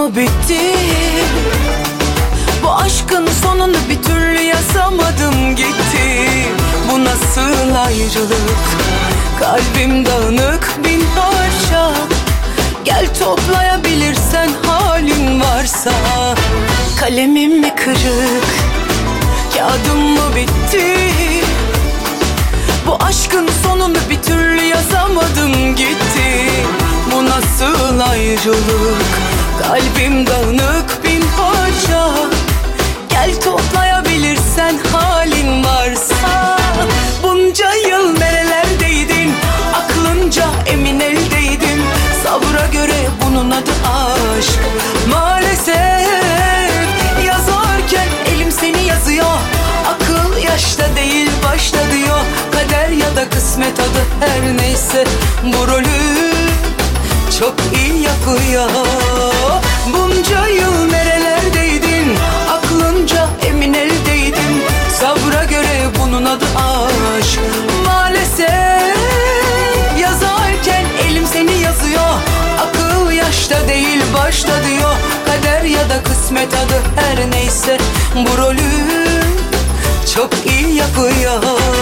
mı bitti? Bu aşkın sonunu bir türlü yazamadım gitti. Bu nasıl ayrılık? Kalbim dağınık bin parça. Gel toplayabilirsen halin varsa. Kalemim mi kırık? Kağıdım mı bitti? Bu aşkın sonunu bir türlü yazamadım gitti. Bu nasıl ayrılık? Kalbim dağınık bin parça. Gel toplayabilirsen halin varsa. Bunca yıl nerelerdeydin? Aklınca emin eldeydim. Sabra göre bunun adı aşk. Maalesef yazarken elim seni yazıyor. Akıl yaşta değil başta diyor. Kader ya da kısmet adı her neyse. Bu rolü çok iyi yapıyor. Bunca yıl nerelerdeydin? Aklınca emin eldeydim. Sabra göre bunun adı aşk. Maalesef yazarken elim seni yazıyor. Akıl yaşta değil başta diyor. Kader ya da kısmet adı her neyse. Bu rolü çok iyi yapıyor.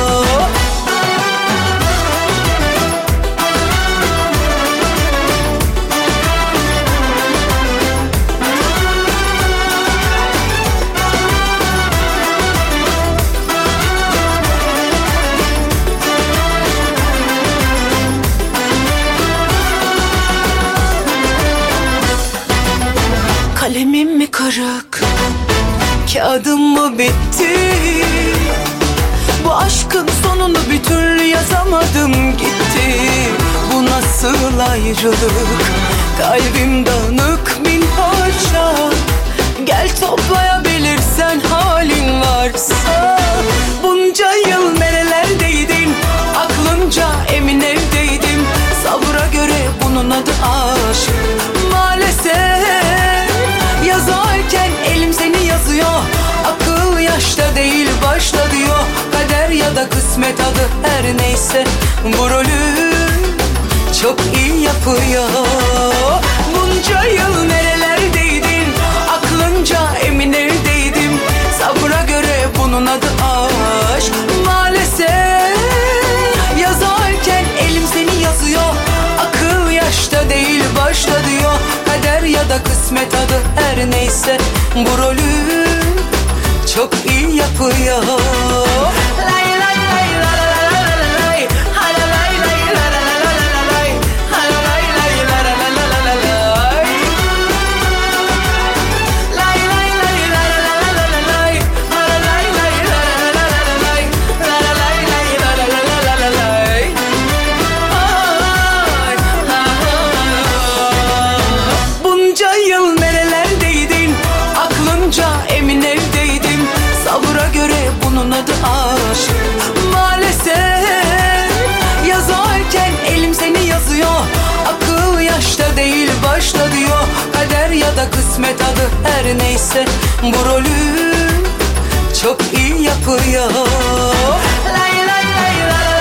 Kalemim mi kırık? Kağıdım mı bitti? Bu aşkın sonunu bir türlü yazamadım gitti. Bu nasıl ayrılık? Kalbim dağınık bin parça. Gel toplayabilirsen halin varsa. Bunca yıl nerelerdeydin? Aklınca emin evdeydim. Sabra göre bunun adı aşk. Maalesef yazarken elim seni yazıyor. Akıl yaşta değil başta diyor. Kader ya da kısmet adı her neyse. Bu rolü çok iyi yapıyor. Bunca yıl nerelerdeydin? Aklınca emin evdeydim. Sabra göre bunun adı aşk. Maalesef yazarken elim seni yazıyor. Akıl yaşta değil başta diyor. Kader ya da kısmet adı her neyse. Bu rolü çok iyi yapıyor. Lay lay lay la la la la lay. Ha la lay lay la la la la la lay. Ha la lay lay la la la la la lay. Lay lay lay la la la la la lay. Ha la lay lay la la la la la lay. La la lay lay la la la la la lay. Ay, ha, ha. Bunca yıl nerelerdeydin? Aklınca emin evdeydim. Sabra göre bunun adı aşk. Maalesef yazarken elim seni yazıyor. Akıl yaşta değil başta diyor. Kader ya da kısmet adı her neyse. Bu rolü çok iyi yapıyor. Lay lay lay la la.